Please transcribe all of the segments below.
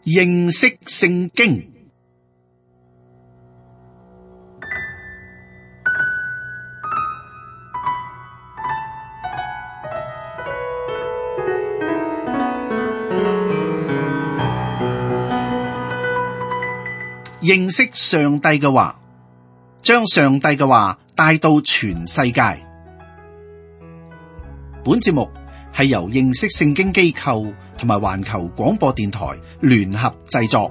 認識聖經。認識上帝嘅話，將上帝嘅話帶到全世界。本節目係由認識聖經機構同埋環球廣播電台聯合製作。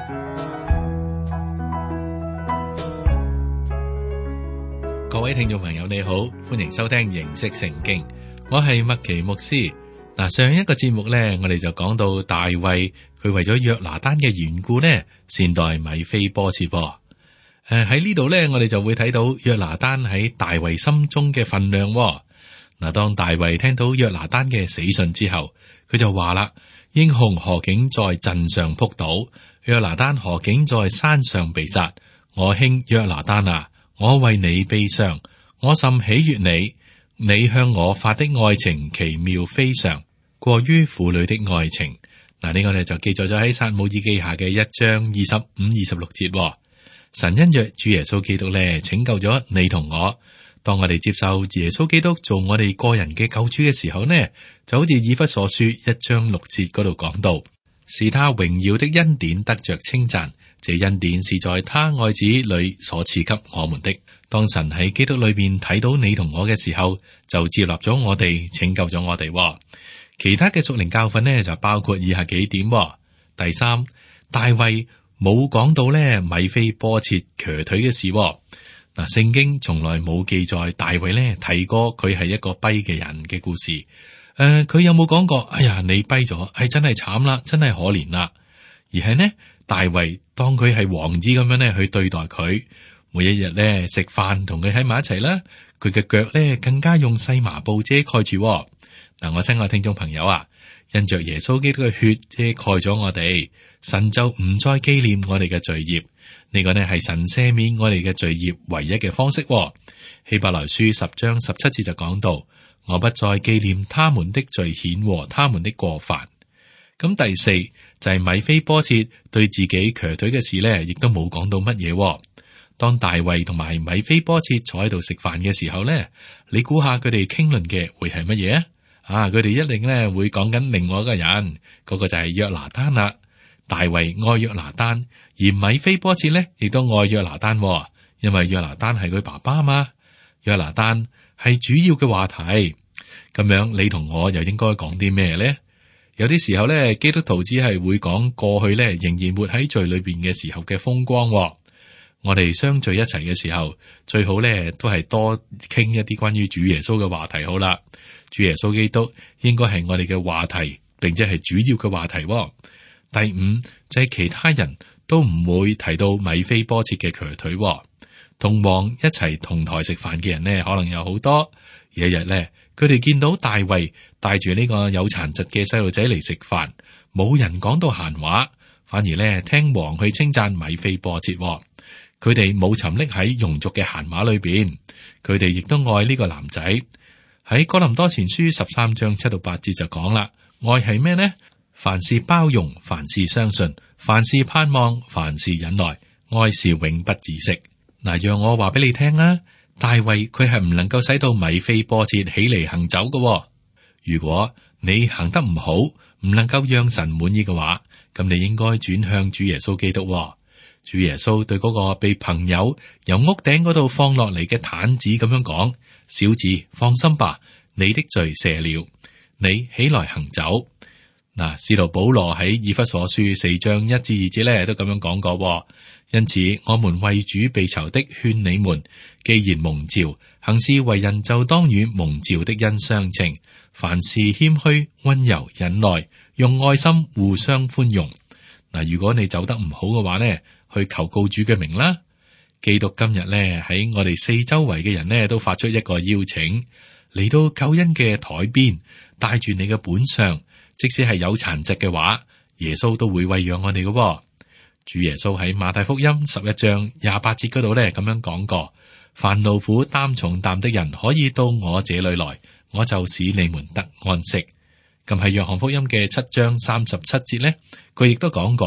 各位聽眾朋友你好，歡迎收聽認識聖經，我係麥奇牧師。上一個節目呢，我哋就講到大衛佢為咗約拿單嘅緣故呢，善待米非波設噃。喺呢度呢，我哋就會睇到約拿單喺大衛心中嘅分量。當大衛聽到約拿單嘅死訊之後，佢就話啦：英雄何竟在陣上仆倒，約拿單何竟在山上被殺。我兄約拿單啊，我為你悲傷，我甚喜悅你，你向我發的愛情奇妙非常，過於婦女的愛情。呢個呢就記載咗喺撒母耳記下嘅1章25、26節。神因着主耶穌基督呢拯救咗你同我。當我哋接受耶穌基督做我哋個人嘅救主嘅時候呢，就好似以弗所書1章6節嗰度講到，是他榮耀的恩典得着稱讚，這恩典是在他愛子裏所賜給我們的。當神喺基督裏邊睇到你同我嘅時候，就接納咗我哋，拯救咗我哋。其他嘅屬靈教訓呢，就包括以下幾點。第三，大衛冇講到呢米非波設瘸腿嘅事。聖經從來冇記載大衛呢提過佢係一個跛嘅人嘅故事。佢有冇講過？哎呀，你跛咗，係真係慘啦，真係可憐啦。而係呢，大衛當佢係王子咁樣呢去對待佢，每一日呢食飯同佢喺埋一齊啦，佢嘅腳呢更加用細麻布遮蓋住。我親愛聽眾朋友啊，因着耶穌基督嘅血遮蓋咗我哋，神就唔再紀念我哋嘅罪孽。呢個呢係神赦免我哋嘅罪孽唯一嘅方式。希伯來書10章17節就講到：我不再紀念他們的罪愆和他們的過犯。咁第四就係米非波設對自己瘸腿嘅事呢，亦都冇講到乜嘢。當大衛同埋米非波設坐喺度食飯嘅時候呢，你估下佢哋傾論嘅會係乜嘢啊？佢哋一定呢會講緊另外一個人，嗰個就係約拿單啦。大衛愛約拿單，而米非波設呢亦都愛約拿單，因為約拿單係佢爸爸嘛。約拿單係主要嘅話題，咁樣你同我又應該講啲咩呢？有啲時候呢，基督徒只係會講過去呢仍然活喺罪裏邊嘅時候嘅風光。我哋相聚一齊嘅時候，最好呢都係多傾一啲關於主耶穌嘅話題好啦。主耶穌基督應該係我哋嘅話題，並且係主要嘅話題。第五就係其他人都唔會提到米非波設嘅瘸腿。同王一齊同台食飯嘅人呢，可能有好多。有一日呢，佢哋見到大衛帶住呢個有殘疾嘅細路仔嚟食飯，冇人講到閒話，反而呢聽王去稱讚米非波設。佢哋冇沉溺喺庸俗嘅閒話裏邊，佢哋亦都愛呢個男仔。喺哥林多前書13章7到8節就講啦，愛係咩呢？凡事包容，凡事相信，凡事盼望，凡事忍耐，愛是永不止息。讓我話俾你聽啊，大衛佢係唔能夠使到米非波設起嚟行走嘅。如果你行得唔好，唔能夠讓神滿意嘅話，咁你應該轉向主耶穌基督。主耶穌對嗰個被朋友由屋頂嗰度放落嚟嘅癱子咁樣講：小子，放心吧，你的罪赦了，你起來行走。使徒保羅喺以弗所書4章1至2節咧都咁樣講過。因此我們為主被囚的勸你們，既然蒙召，行事為人就當與蒙召的恩相稱，凡事謙虛溫柔忍耐，用愛心互相寬容。如果你走得唔好嘅話呢，去求告主嘅名啦。基督今日呢喺我哋四周圍嘅人呢都發出一個邀請，嚟到救恩嘅台邊，帶住你嘅本相。即使係有殘疾嘅話，耶穌都會餵養我哋嘅。主耶穌喺馬太福音11章28節嗰度咧咁樣講過：凡勞苦擔重擔的人，可以到我這裏來，我就使你們得安息。咁喺約翰福音嘅7章37節咧，佢亦都講過：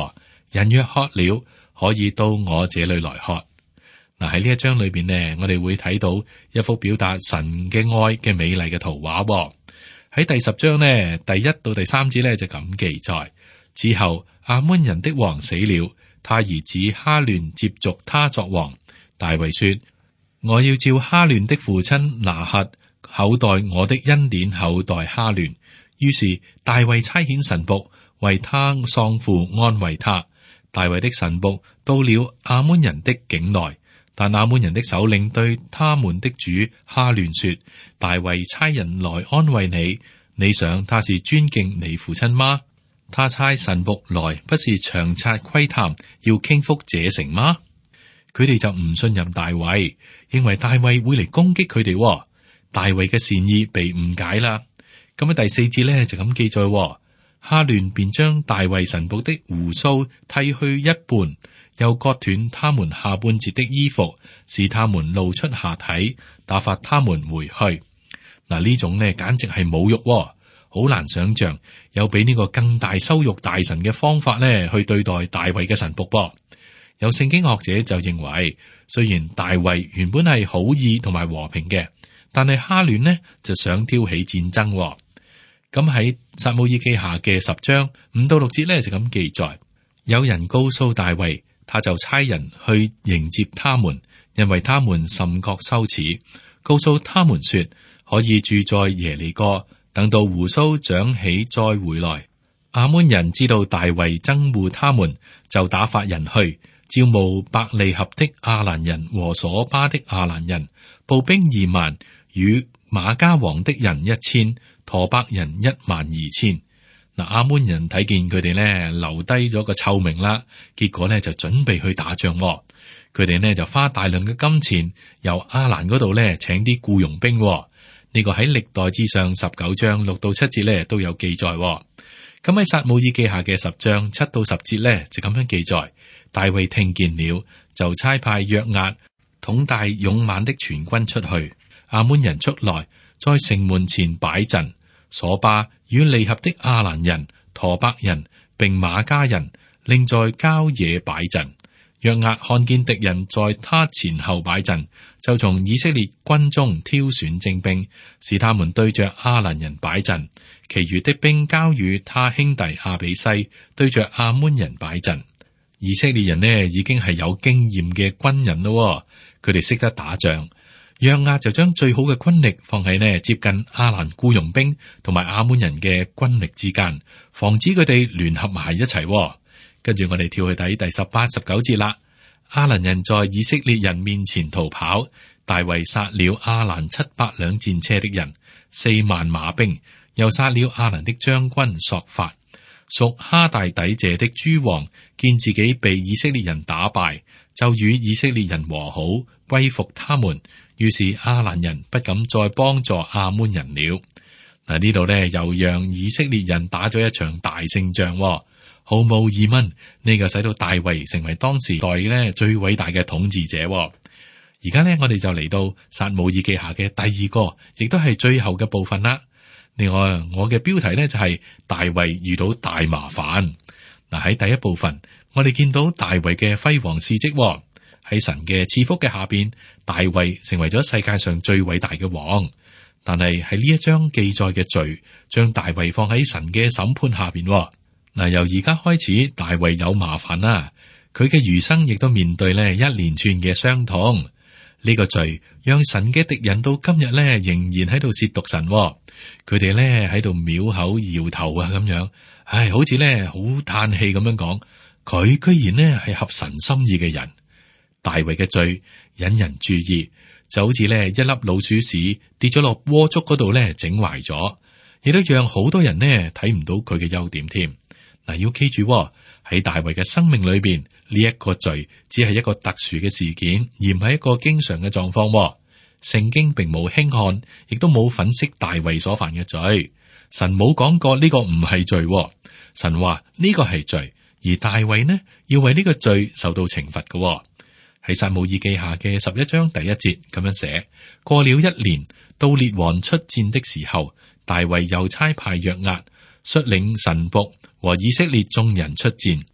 人若渴了，可以到我這裏來喝。嗱，喺呢一章裏邊呢，我哋會睇到一幅表達神嘅愛嘅美麗嘅圖畫。喺第10章呢，第1到第3節呢，就咁記載。之後亞捫人的王死了，他兒子哈亂接續他作王。大衛說：我要照哈亂的父親拿轄厚待我的恩典厚待哈亂。於是大衛差遣臣僕為他喪父安慰他。大衛的臣僕到了亞捫人的境內。但亞捫人的首領對他們的主哈亂說：大衛差人來安慰你，你想他是尊敬你父親嗎？他差臣僕來，不是詳察窺探，要傾覆這城嗎？佢哋就唔信任大衛，認為大衛會嚟攻擊佢哋。大衛嘅善意被誤解啦。咁喺第4節呢，就咁記載：哈亂便將大衛臣僕的鬍鬚剃去一半。又割斷他們下半截的衣服，使他們露出下體，打發他們回去。嗱，呢種呢簡直係侮辱，好難想象有比呢個更大羞辱大神嘅方法呢去對待大衛嘅臣僕噃。有聖經學者就認為，雖然大衛原本係好意同埋和平嘅，但係哈亂呢就想挑起戰爭。咁喺撒母耳記下嘅10章5到6節呢，就咁記載，有人告訴大衛。他就差人去迎接他們，因為他們甚覺羞恥，告訴他們說可以住在耶利哥，等到鬍鬚長起再回來。亞捫人知道大衛憎惡他們，就打發人去招募伯利合的亞蘭人和瑣巴的亞蘭人，步兵2萬，與瑪迦王的人1,000，陀伯人12000。嗱，亞捫人睇見佢哋呢留低咗個臭名啦，結果呢就準備去打仗。佢哋呢就花大量嘅金錢由亞蘭嗰度呢請啲僱傭兵。呢個喺歷代志上19章6到7節呢都有記載。咁喺撒母耳記下嘅10章7到10節呢就咁樣記載。大衛聽見了，就差派約押統帶勇猛的全軍出去。亞捫人出來，在城門前擺陣。瑣巴與利合的亞蘭人、陀伯人並瑪迦人，另在郊野擺陣。約押看見敵人在他前後擺陣，就從以色列軍中挑選精兵，使他們對着亞蘭人擺陣。其餘的兵交與他兄弟亞比篩，對着亞捫人擺陣。以色列人呢已經係有經驗嘅軍人咯，佢哋識得打仗。約押就將最好嘅軍力放喺呢接近亞蘭僱傭兵同埋亞捫人嘅軍力之間，防止佢哋聯合埋一齊。跟住我哋跳去睇第18、19節啦。亞蘭人在以色列人面前逃跑，大衛殺了亞蘭700輛戰車的人，4萬馬兵，又殺了亞蘭的將軍朔法。屬哈大底謝的諸王見自己被以色列人打敗，就與以色列人和好，歸服他們。於是亞蘭人不敢再幫助亞捫人了。嗱，呢度呢又讓以色列人打咗一場大勝仗，毫無疑問呢個使到大衛成為當時代呢最偉大嘅統治者。而家呢，我哋就嚟到撒母耳記下嘅第2個，亦都係最後嘅部分啦。另外，我嘅標題呢就係大衛遇到大麻煩。嗱，喺第一部分，我哋見到大衛嘅輝煌事跡。喺神嘅賜福嘅下邊，大衛成為咗世界上最偉大嘅王。但係喺呢一章記載嘅罪，將大衛放喺神嘅審判下邊。嗱，由而家開始，大衛有麻煩啦。佢嘅餘生亦都面對呢一連串嘅傷痛。呢個罪讓神嘅敵人到今日呢仍然喺度褻瀆神。佢哋呢喺度藐口搖頭啊，咁樣，好似呢好嘆氣咁樣講，佢居然呢係合神心意嘅人。大衛嘅罪引人注意，就好似呢一粒老鼠屎跌咗落鍋粥嗰度呢整壞咗，亦都讓好多人呢睇唔到佢嘅優點添。嗱，要記住喺大衛嘅生命裏邊，呢一個罪只係一個特殊嘅事件，而唔係一個經常嘅狀況。聖經並冇輕看，亦都冇粉飾大衛所犯嘅罪。神冇講過呢個唔係罪，神話呢個係罪，而大衛呢要為呢個罪受到懲罰嘅。喺撒母耳記下嘅11章第1節咁樣寫：過了1年，到列王出戰的時候，大衛又差派約押率領臣僕和以色列眾人出戰。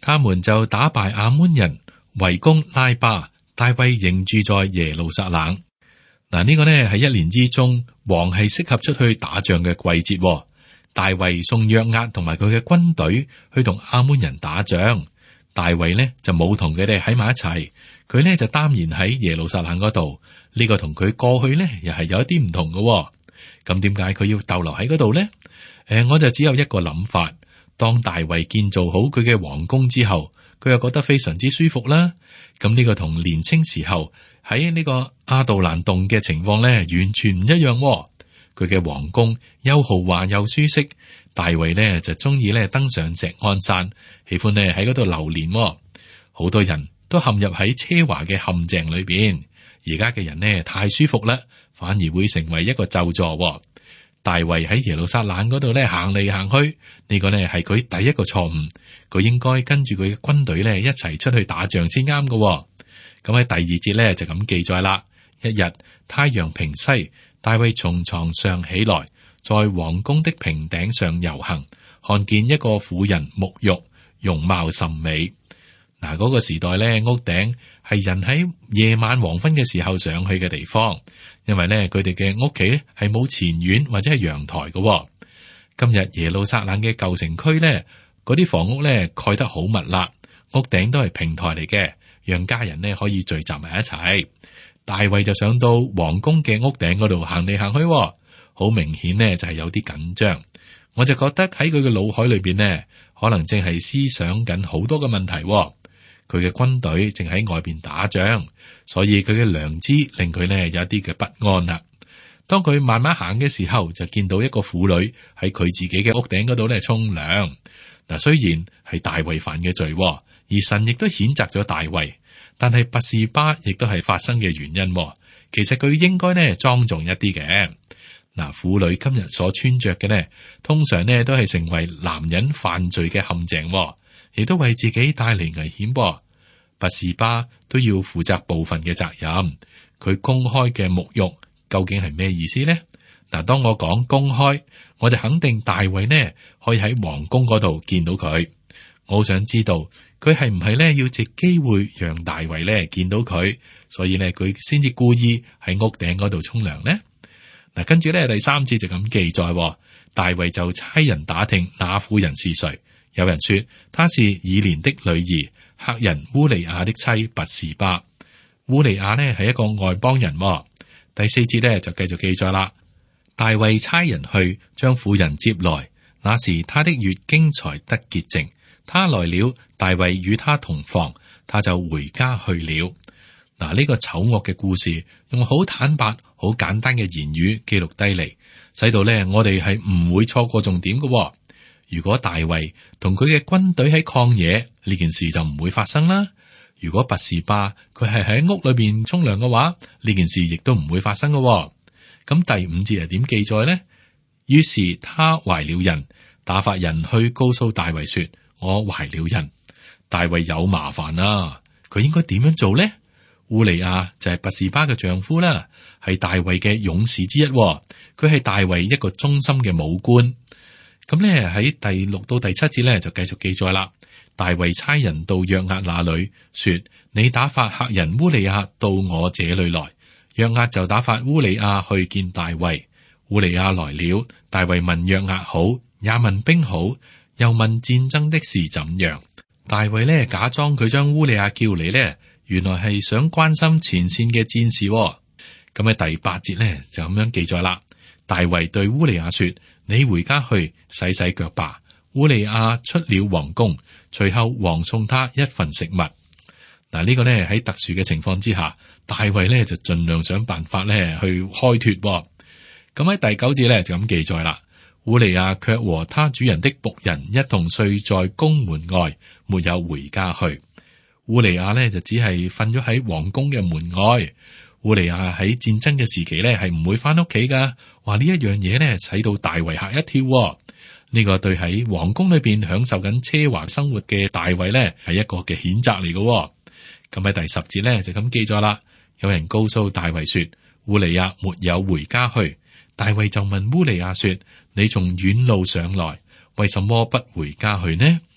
他們就打敗亞捫人，圍攻拉巴。大衛仍住在耶路撒冷。嗱，呢個呢係一年之中王係適合出去打仗嘅季節。大衛送約押同埋佢嘅軍隊去同亞捫人打仗。大衛呢就冇同佢哋喺埋一齊，佢呢就擔然喺耶路撒冷嗰度。呢個同佢過去呢又係有一啲唔同嘅。咁點解佢要逗留喺嗰度呢？我就只有一個諗法。當大衛建造好佢嘅皇宮之後，佢又覺得非常之舒服啦。咁呢個同年青時候喺呢個亞杜蘭洞嘅情況呢，完全唔一樣。佢嘅皇宮又豪華又舒適，大衛呢就中意呢登上錫安山，喜歡呢喺嗰度流連。好多人都陷入喺奢華嘅陷阱裏邊。而家嘅人呢太舒服啦，反而會成為一個咒詛。大衛喺耶路撒冷嗰度呢行嚟行去，呢個呢係佢第一個錯誤。佢應該跟住佢嘅軍隊呢一齊出去打仗先啱嘅。咁喺第二節呢就咁記載啦。一日太陽平西，大衛從床上起來，在王宮的平頂上遊行，看見一個婦人沐浴，容貌甚美。嗱，嗰個時代呢，屋頂係人喺夜晚黃昏嘅時候上去嘅地方。因為咧，佢哋嘅屋企係冇前院或者係陽台嘅。今日耶路撒冷嘅舊城區咧，嗰啲房屋咧蓋得好密啦，屋頂都係平台嚟嘅，讓家人咧可以聚集埋一齊。大衛就上到皇宮嘅屋頂嗰度行嚟行去，好明顯呢就係有啲緊張。我就覺得喺佢嘅腦海裏邊呢，可能正係思想緊好多嘅問題。佢嘅軍隊正喺外邊打仗，所以佢嘅良知令佢呢有一啲嘅不安啦。當佢慢慢行嘅時候，就見到一個婦女喺佢自己嘅屋頂嗰度咧沖涼。嗱，雖然係大衛犯嘅罪，而神亦都譴責咗大衛，但係拔示巴亦都係發生嘅原因。其實佢應該呢莊重一啲嘅。嗱，婦女今日所穿着嘅呢，通常呢都係成為男人犯罪嘅陷阱。亦都為自己帶嚟危險噃。拔示巴都要負責部分嘅責任。佢公開嘅沐浴究竟係咩意思呢？嗱，當我講公開，我就肯定大衛呢可以喺皇宮嗰度見到佢。我好想知道佢係唔係呢要借機會讓大衛呢見到佢，所以呢佢先至故意喺屋頂嗰度沖涼呢？嗱，跟住呢第三節就咁記載，大衛就差人打聽那婦人是誰。有人說她是以連的女兒，赫人烏利亞的妻拔示巴。烏利亞呢係一個外邦人。第四節呢就繼續記載啦。大衛差人去將婦人接來，那時她的月經才得潔淨。她來了，大衛與她同房，她就回家去了。嗱，呢個醜惡嘅故事用好坦白、好簡單嘅言語記錄低嚟，使到呢我哋係唔會錯過重點嘅。如果大衛同佢嘅軍隊喺曠野，呢件事就唔會發生啦。如果拔示巴佢係喺屋裏邊沖涼嘅話，呢件事亦都唔會發生嘅。咁第五節係點記載呢？於是他懷了孕，打發人去告訴大衛說：我懷了孕。大衛有麻煩啦，佢應該點樣做呢？烏利亞就係拔示巴嘅丈夫啦，係大衛嘅勇士之一。佢係大衛一個忠心嘅武官。咁咧喺第六到第七節咧就繼續記載啦。大衛差人到約押那裏，說：你打發赫人烏利亞到我這裏來。約押就打發烏利亞去見大衛。烏利亞來了，大衛問約押好，也問兵好，又問戰爭的事怎樣。大衛呢假裝佢將烏利亞叫嚟呢，原來係想關心前線嘅戰士。咁喺第八節呢就咁樣記載啦。大衛對烏利亞說：你回家去洗洗腳吧。烏利亞出了皇宮，隨後王送他一份食物。嗱，呢個呢喺特殊嘅情況之下，大衛呢就盡量想辦法呢去開脫。咁喺第九節呢就咁記載啦。烏利亞卻和他主人的僕人一同睡在宮門外，沒有回家去。烏利亞呢就只係瞓咗喺皇宮嘅門外。烏利亞喺戰爭嘅時期呢係唔會翻屋企噶。話呢一樣嘢呢使到大衛嚇一跳。呢個對喺皇宮裏邊享受緊奢華生活嘅大衛呢係一個嘅譴責嚟嘅。咁喺第十節呢就咁記咗啦。有人告訴大衛說：烏利亞沒有回家去。大衛就問烏利亞說：你從遠路上來，為什麼不回家去呢？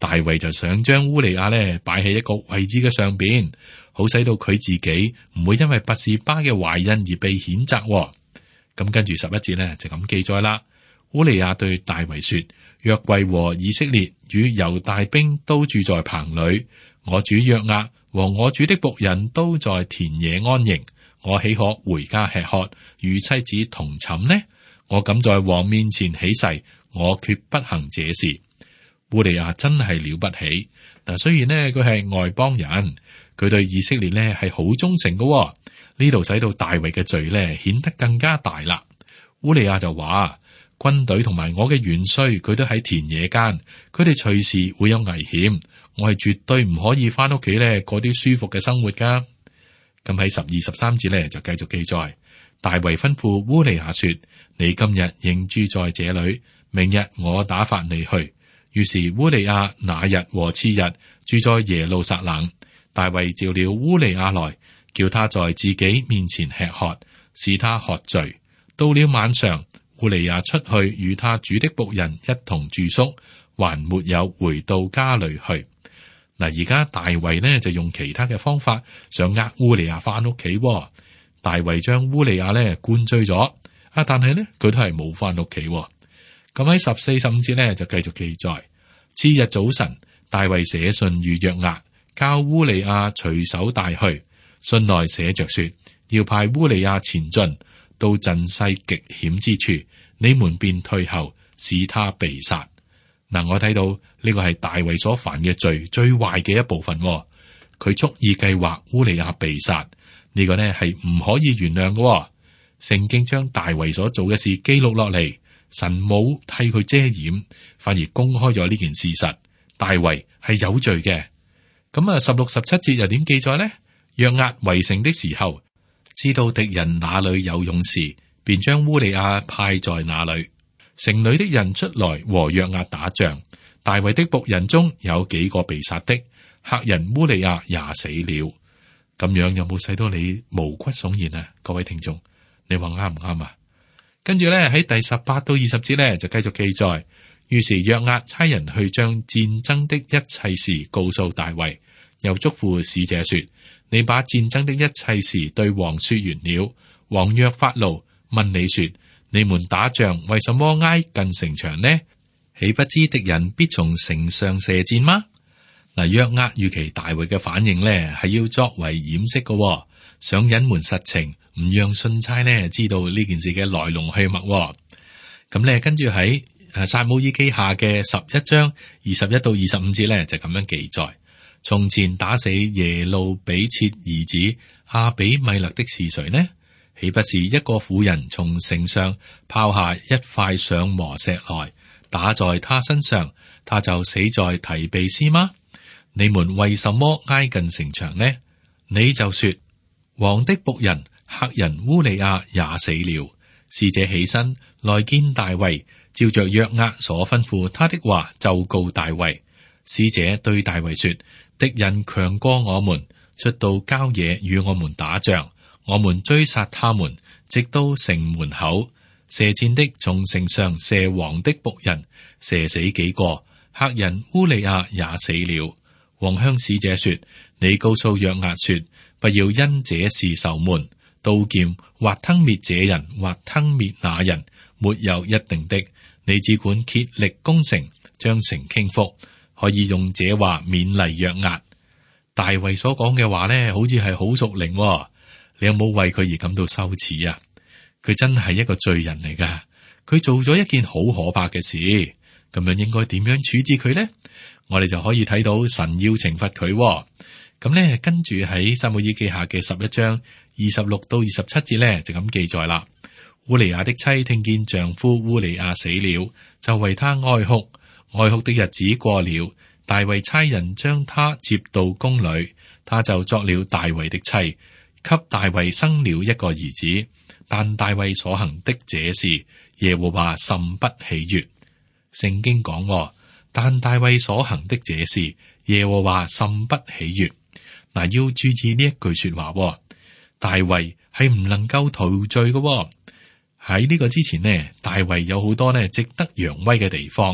大衛就想將烏利亞咧擺喺一個位置嘅上邊，好使到佢自己唔會因為拔示巴嘅懷孕而被譴責。咁跟住11節咧就咁記載啦。烏利亞對大衛說：約櫃和以色列與猶大兵都住在棚裏，我主約押和我主的僕人都在田野安營。我豈可回家吃喝，與妻子同寢呢？我敢在王面前起誓，我決不行這事。烏利亞真係了不起嗱，雖然呢，佢係外邦人，佢對以色列呢係好忠誠嘅。呢度使到大衛嘅罪呢顯得更加大啦。烏利亞就話：軍隊同埋我嘅元帥，佢都喺田野間，佢哋隨時會有危險，我係絕對唔可以翻屋企呢過啲舒服嘅生活噶。咁喺12、13節呢就繼續記載，大衛吩咐烏利亞說：你今日仍住在這裏，明日我打發你去。於是烏利亞那日和次日住在耶路撒冷。大衛召了烏利亞來，叫他在自己面前吃喝，使他喝醉。到了晚上，烏利亞出去與他主的僕人一同住宿，還沒有回到家裏去。嗱，而家大衛呢就用其他嘅方法想烏利亞翻屋企。大衛將烏利亞呢灌醉咗，但係呢佢都係冇翻屋企。咁喺14、15節呢就繼續記載，次日早晨，大衛寫信與約押，交烏利亞隨手帶去。信內寫着說，要派烏利亞前進到陣勢極險之處，你們便退後，使他被殺。嗱，我睇到呢個係大衛所犯嘅罪最壞嘅一部分。佢蓄意計劃烏利亞被殺，呢個呢係唔可以原諒嘅。聖經將大衛所做嘅事記錄落嚟。神冇替佢遮掩，反而公開咗呢件事實。大衛係有罪嘅。咁16、17節又點記載呢？約押圍城的時候，知道敵人那裏有勇士，便將烏利亞派在那裏。城裏的人出來和約押打仗，大衛的僕人中有幾個被殺的，赫人烏利亞也死了。咁樣有冇使到你毛骨悚然啊？各位聽眾，你話啱唔啱啊？跟住咧喺第18到20節咧就繼續記載，於是約押差人去將戰爭的一切事告訴大衛，又囑咐使者說：你把戰爭的一切事對王說完了。王若發怒，問你說：你們打仗為什麼挨近城牆呢？豈不知敵人必從城上射箭嗎？嗱，約押預期大衛嘅反應呢係要作為掩飾嘅，想隱瞞實情。唔讓信差呢知道呢件事嘅來龍去脈。咁咧跟住喺撒母耳記下嘅11章21到25節咧就咁樣記載：從前打死耶路比切兒子亞比米勒的是誰呢？豈不是一個婦人從城上拋下一塊上磨石來打在他身上，他就死在提比斯嗎？你們為什麼挨近城牆呢？你就說王的僕人赫人烏利亞也死了。使者起身來見大衛，照着約押所吩咐他的話奏告大衛。使者對大衛說：敵人強過我們，出到郊野與我們打仗，我們追殺他們，直到城門口。射箭的從城上射王的僕人，射死幾個，赫人烏利亞也死了。王向使者說：你告訴約押說，不要因這事愁悶。刀劍或吞滅這人，或吞滅那人，沒有一定的。你只管竭力攻城，將城傾覆，可以用這話勉勵約押。大衛所講嘅話呢，好似係好屬靈。你有冇為佢而感到羞恥啊？佢真係一個罪人嚟噶，佢做咗一件好可怕嘅事。咁樣應該點樣處置佢呢？我哋就可以睇到神要懲罰佢。咁呢，跟住喺撒母耳記下嘅11章26到27節呢，就咁記載啦。烏利亞的妻聽見丈夫烏利亞死了，就為他哀哭。哀哭的日子過了，大衛差人將他接到宮裏，他就作了大衛的妻，給大衛生了一個兒子。但大衛所行的這事，耶和華甚不喜悅。聖經講，但大衛所行的這事，耶和華甚不喜悅。嗱，要注意呢一句說話，大衛係唔能夠逃罪嘅。喺呢個之前呢，大衛有好多呢值得揚威嘅地方，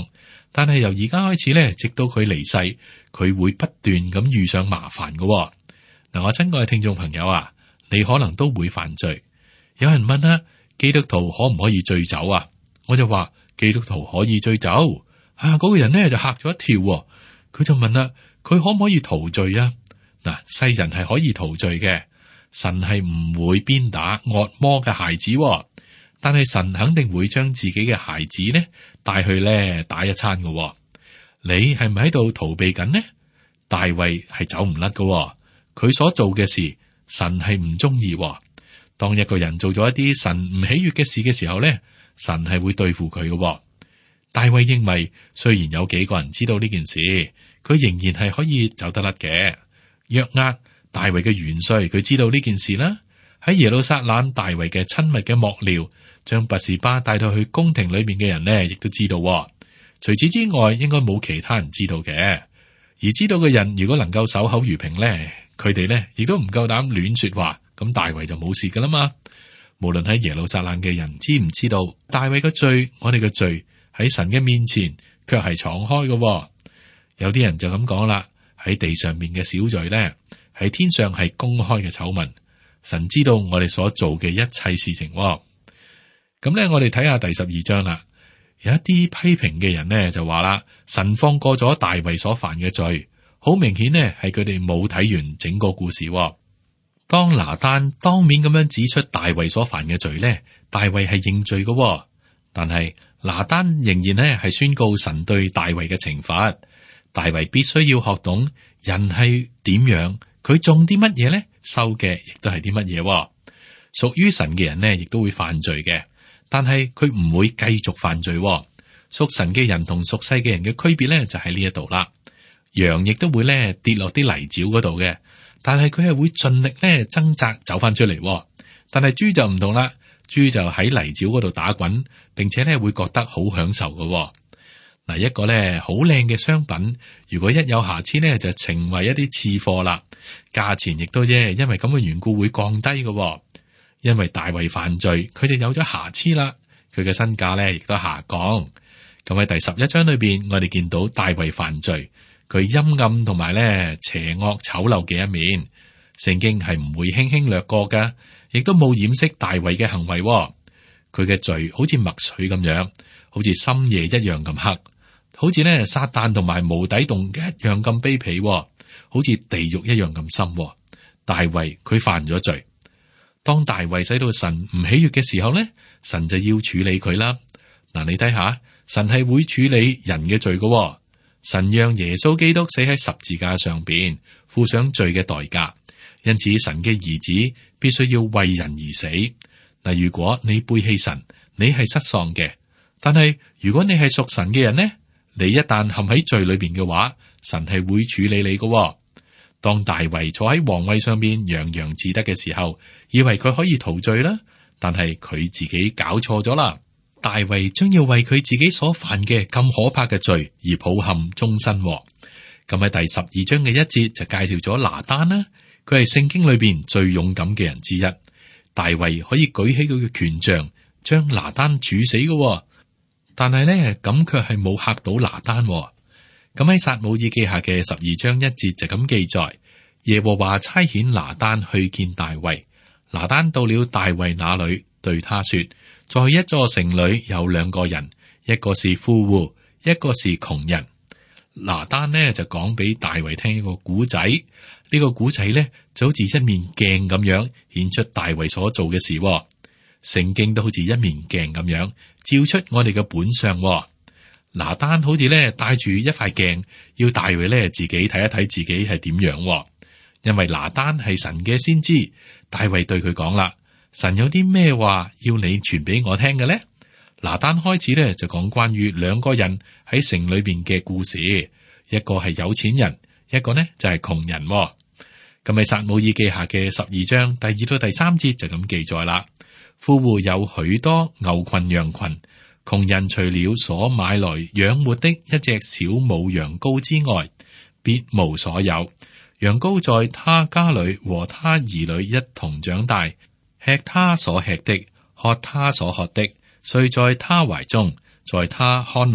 但係由而家開始咧，直到佢離世，佢會不斷咁遇上麻煩嘅。嗱，我親愛嘅聽眾朋友啊，你可能都會犯罪。有人問啦，基督徒可唔可以醉酒啊？我就話基督徒可以醉酒。嗰個人呢就嚇咗一跳，佢就問啦，佢可唔可以逃罪啊？嗱，世人係可以逃罪嘅，神係唔會鞭打惡魔嘅孩子，但係神肯定會將自己嘅孩子呢帶去呢打一餐嘅。你係咪喺度逃避緊呢？大衛係走唔甩嘅，佢所做嘅事神係唔中意。當一個人做咗一啲神唔喜悅嘅事嘅時候呢，神係會對付佢嘅。大衛認為，雖然有幾個人知道呢件事，佢仍然係可以走得甩嘅。約押，大衛嘅元帥，佢知道呢件事啦。喺耶路撒冷，大衛嘅親密嘅幕僚，將拔示巴帶到去宮廷裏面嘅人呢，亦都知道。除此之外，應該冇其他人知道嘅。而知道嘅人，如果能夠守口如瓶呢，佢哋呢亦都唔夠膽亂說話，咁大衛就冇事噶啦嘛。無論喺耶路撒冷嘅人知唔知道，大衛嘅罪，我哋嘅罪喺神嘅面前，卻係敞開嘅。有啲人就咁講啦，喺地上面嘅小罪呢，喺天上係公開嘅醜聞。神知道我哋所做嘅一切事情。咁呢，我哋睇下第12章啦。有一啲批評嘅人呢，就話啦，神放過咗大衛所犯嘅罪，好明顯呢係佢哋冇睇完整個故事。當拿單當面咁樣指出大衛所犯嘅罪呢，大衛係認罪嘅，但係拿單仍然呢係宣告神對大衛嘅懲罰。大衛必須要學懂人係點樣，佢種啲乜嘢呢，收嘅亦都係啲乜嘢。屬於神嘅人呢，亦都會犯罪嘅。但係佢唔會繼續犯罪。屬神嘅人同屬世嘅人嘅區別咧，就喺呢一度啦。羊亦都會咧跌落啲泥沼嗰度嘅，但係佢係會盡力咧掙扎走翻出嚟。但係豬就唔同啦，豬就喺泥沼嗰度打滾，並且咧會覺得好享受嘅。嗱，一個咧好靚嘅商品，如果一有瑕疵咧，就成為一啲次貨啦，價錢亦都因為咁嘅緣故會降低嘅。因為大衛犯罪，佢就有咗瑕疵啦，佢嘅身價咧亦都下降。咁喺第11章裏邊，我哋見到大衛犯罪，佢陰暗同埋咧邪惡醜陋嘅一面，聖經係唔會輕輕略過㗎，亦都冇掩飾大衛嘅行為。佢嘅罪好似墨水咁樣，好似深夜一樣咁黑，好似咧撒旦同埋無底洞一樣咁卑鄙，好似地獄一樣咁深。大衛佢犯咗罪。當大衛使到神唔喜悅嘅時候咧，神就要處理佢啦。嗱，你睇下，神係會處理人嘅罪嘅。神讓耶穌基督死喺十字架上邊，付上罪嘅代價。因此，神嘅兒子必須要為人而死。嗱，如果你背棄神，你係失喪嘅；但係如果你係屬神嘅人呢，你一旦陷喺罪裏邊嘅話，神係會處理你嘅。當大衛坐喺皇位上邊洋洋自得嘅時候，以為佢可以逃罪啦，但係佢自己搞錯咗啦。大衛將要為佢自己所犯嘅咁可怕嘅罪而抱憾終身。咁喺第12章嘅1節就介紹咗拿單啦，佢係聖經裏邊最勇敢嘅人之一。大衛可以舉起佢嘅權杖，將拿單處死嘅，但係咧咁卻係冇嚇到拿單。咁喺撒母耳記下嘅12章1節就咁記載，耶和華差遣拿單去見大衛。拿單到了大衛那裏，對他說：在一座城裏有2個人，一個是富戶，一個是窮人。拿單呢就講俾大衛聽一個古仔，呢個古仔呢就好似一面鏡咁樣，顯出大衛所做嘅事。聖經都好似一面鏡咁樣，照出我哋嘅本相。拿單好似咧帶住一塊鏡，要大衛咧自己睇一睇自己係點樣。因為拿單係神嘅先知，大衛對佢講啦：神有啲咩話要你傳俾我聽嘅咧？拿單開始咧就講關於2個人喺城裏邊嘅故事，一個係有錢人，一個呢就係窮人。咁喺撒母耳記下嘅12章第2到第3節就咁記載啦。富戶有許多牛群羊群。窮人除了所買來養活的一隻小母羊羔之外，別無所有。羊羔在他家裏和他兒女一同長大，吃他所吃的，喝他所喝的，睡在他懷中，在他看來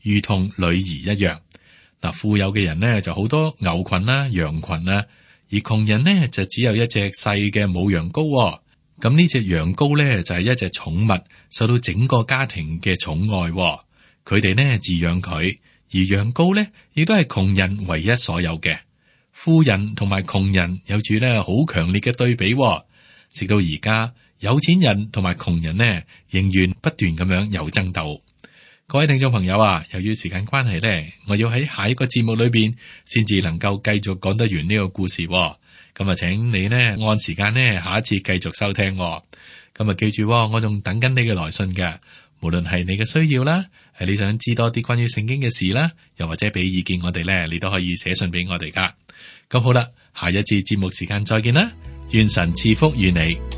如同女兒一樣。嗱，富有嘅人呢就好多牛群啦、羊群啦，而窮人呢就只有一隻細嘅母羊羔。咁呢隻羊羔呢就係一隻寵物，受到整個家庭嘅寵愛。佢哋呢飼養佢，而羊羔呢亦都係窮人唯一所有嘅。富人同埋窮人有住呢好強烈嘅對比。直到而家，有錢人同埋窮人呢仍然不斷咁樣有爭鬥。各位聽眾朋友啊，由於時間關係呢，我要喺下一個節目裏邊先至能夠繼續講得完呢個故事。咁啊，請你呢按時間呢下一次繼續收聽。咁啊，記住，我仲等緊你嘅來信嘅。無論係你嘅需要啦，係你想知多啲關於聖經嘅事啦，又或者俾意見我哋呢，你都可以寫信俾我哋噶。咁好啦，下一次節目時間再見啦，願神賜福與你。